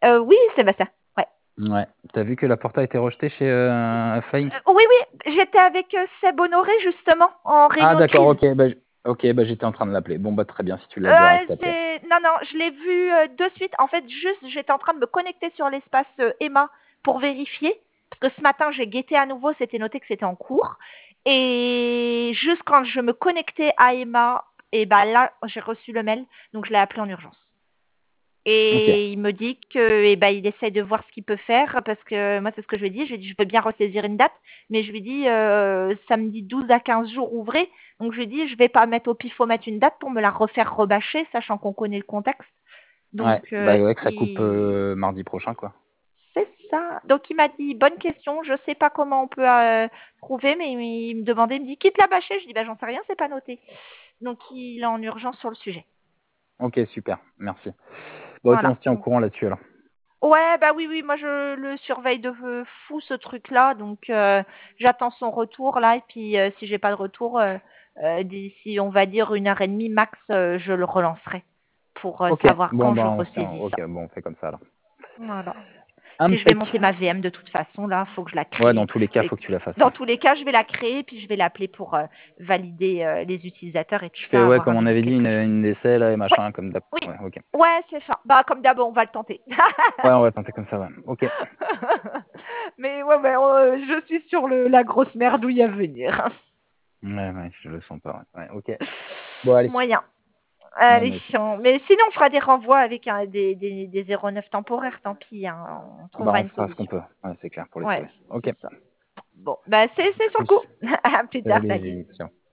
Oui, Sébastien. Ouais. Ouais. T'as vu que la porta a été rejetée chez Fly? Oui, oui, j'étais avec Seb Honoré justement en Ah réunion de d'accord, crise. ok, bah j'étais en train de l'appeler. Bon bah très bien, si tu l'as direct appelé. Non, non, je l'ai vu de suite. En fait, juste, j'étais en train de me connecter sur l'espace Emma pour vérifier. Parce que ce matin, j'ai guetté à nouveau, c'était noté que c'était en cours. Et juste quand je me connectais à Emma, et bah là, j'ai reçu le mail, donc je l'ai appelé en urgence. Ok, Et il me dit que, eh ben, il essaie de voir ce qu'il peut faire parce que moi, c'est ce que je lui ai dit. Je lui ai dit, je veux bien ressaisir une date, mais je lui ai dit, samedi 12 à 15 jours ouvrés. Donc, je lui ai dit, je vais pas mettre au pifomètre une date pour me la refaire rebâcher, sachant qu'on connaît le contexte. ouais, Donc, bah ouais, que ça coupe mardi prochain quoi. c'est ça. Donc, il m'a dit, bonne question, je sais pas comment on peut trouver, mais il me demandait, il me dit, quitte la bâcher. Je dis, bah, j'en sais rien, c'est pas noté. Donc, il est en urgence sur le sujet. Ok, super, merci. Bon, on Voilà. se tient au courant là-dessus alors. Ouais, bah oui, oui, moi je le surveille de fou ce truc-là, donc j'attends son retour là, et puis si j'ai pas de retour, d'ici on va dire 1 heure et demie max, je le relancerai pour Ok, savoir bon quand bah je on se tient. ressaisis ça. Ok, bon on fait comme ça alors. Voilà. Puis je vais Impec. monter ma VM de toute façon là, faut que je la Ouais, dans crée. tous les cas, Et faut que tu la fasses. dans Ouais. tous les cas, je vais la créer, puis je vais l'appeler pour valider les utilisateurs et tout Tu fais ça, ouais, avoir comme un on début avait de dit, quelque chose. une essai là et Ouais, machin, comme d'hab. oui, Ouais, ok. ouais, c'est ça. Bah comme d'hab, on va le tenter. Ouais, on va tenter comme ça, ouais. Ok. Mais ouais, mais je suis sur la grosse merdouille à venir. Ouais, ouais, je le sens pas. Ouais, ouais, ok. Bon, allez. Moyen. Ouais, Allez, moi aussi. mais sinon, on fera des renvois avec des 09 temporaires, tant pis, hein, on Bah, trouvera on une fera ce qu'on solution. peut. Ouais, c'est clair pour les Ouais, sauver. Ok. c'est ça. Bon, bah c'est sur le Plus. coup. À plus tard, Salut, salut. Julie. Ciao.